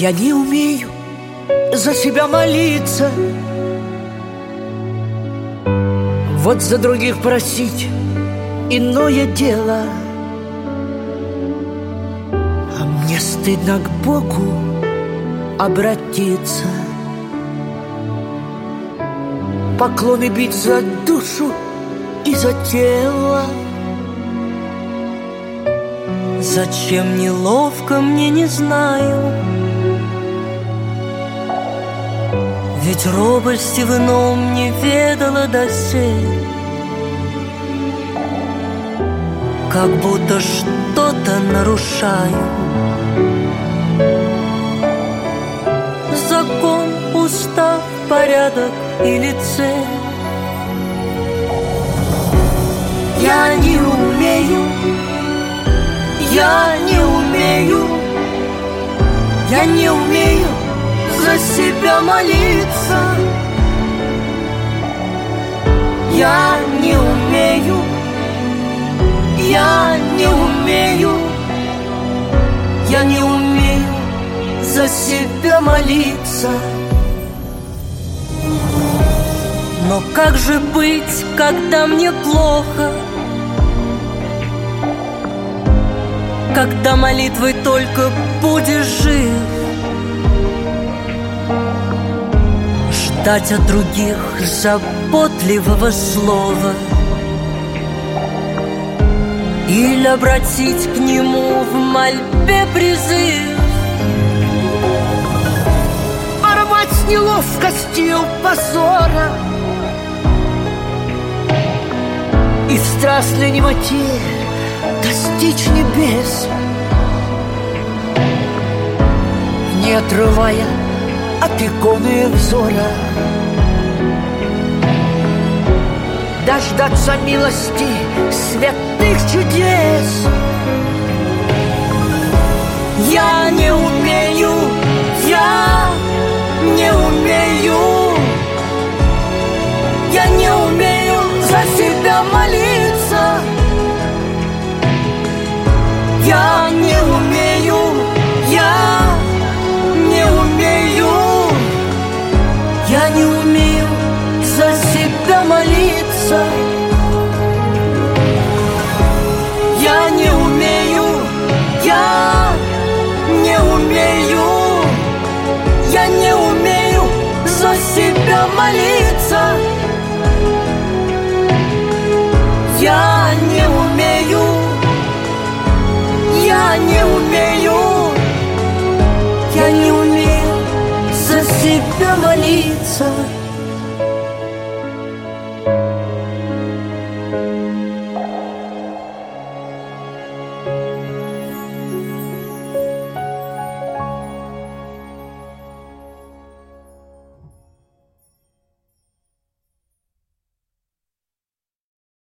Я не умею за себя молиться, вот за других просить иное дело. А мне стыдно к Богу обратиться, поклоны бить за душу и за тело. Зачем неловко, мне не знаю, ведь робости в ином не ведала доселе. Как будто что-то нарушаю, закон, устав, порядок или цель. Я не умею, я не умею, я не умею за себя молиться. Я не умею, я не умею, я не умею за себя молиться. Но как же быть, когда мне плохо, когда молитвой только будешь жив? Ждать от других заботливого слова или обратить к нему в мольбе призыв? Порвать с неловкостью позора и в страстной немоте достичь небес, не отрывая от иконы взора, дождаться милости святых чудес. Я не умею, я не умею, я не умею за себя молиться. Я не умею, я не умею, я не умею за себя молиться. Я не умею, я не умею, я не умею за себя молиться. Я не умею, я не умею, я не умею за себя молиться.